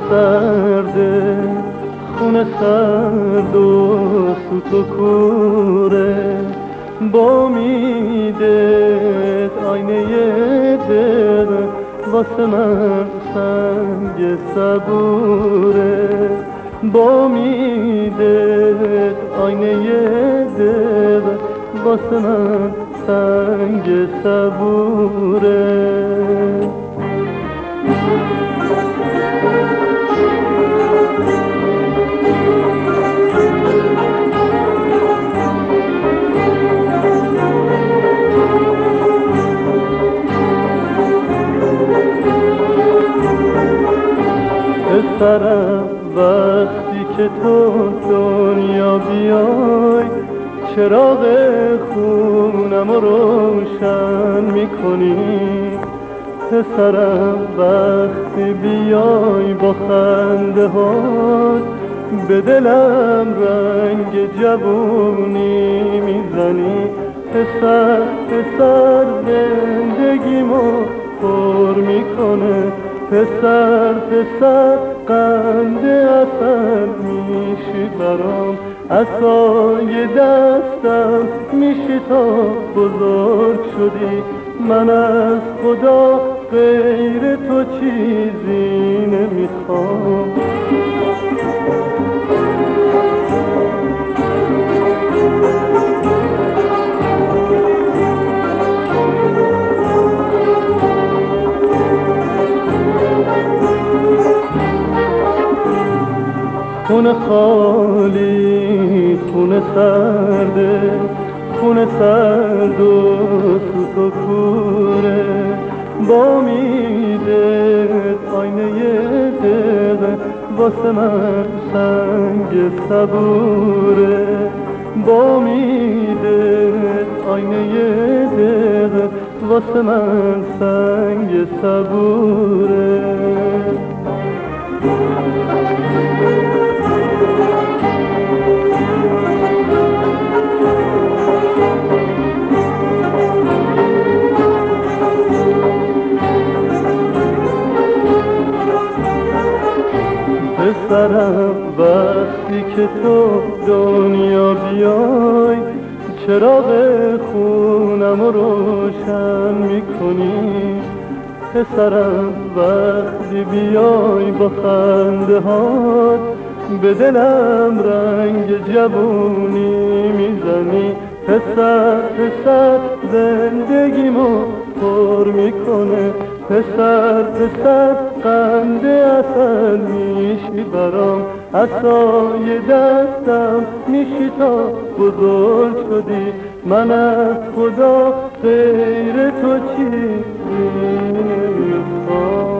سرده، خونه سرد و سوت و کوره، با امیدت آینه دل واسه من سنگ صبوره، با امیدت آینه دل واسه من سنگ صبوره. پسرم وقتی که تو دنیا بیای، چراغ خونم رو روشن میکنی. پسرم وقتی بیای با خنده هات، به دلم رنگ جوونی میزنی. پسر پسر زندگیمو پر میکنه، پسر پسر قند عسل میشی برام، عصای دستم میشی تا بزرگ شدی. من از خدا غیر تو چیزی نمیخوام. خونه خالی، خونه سرده، خونه سرد و سوت و کوره، با امیدت آینه دل واسه من سنگ صبوره، با امیدت آینه دل واسه من سنگ صبوره. پسرم وقتی که تو دنیا بیای، چراغ خونم رو روشن میکنی. پسرم وقتی بیای با خنده هات، به دلم رنگ جوونی میزنی. پسر پسر زندگیمو پر میکنه، پسر پسر قند عسل میشی برام، عصای دستم میشی تا بزرگ شدی. من از خدا غیر تو چیزی نمیخوام.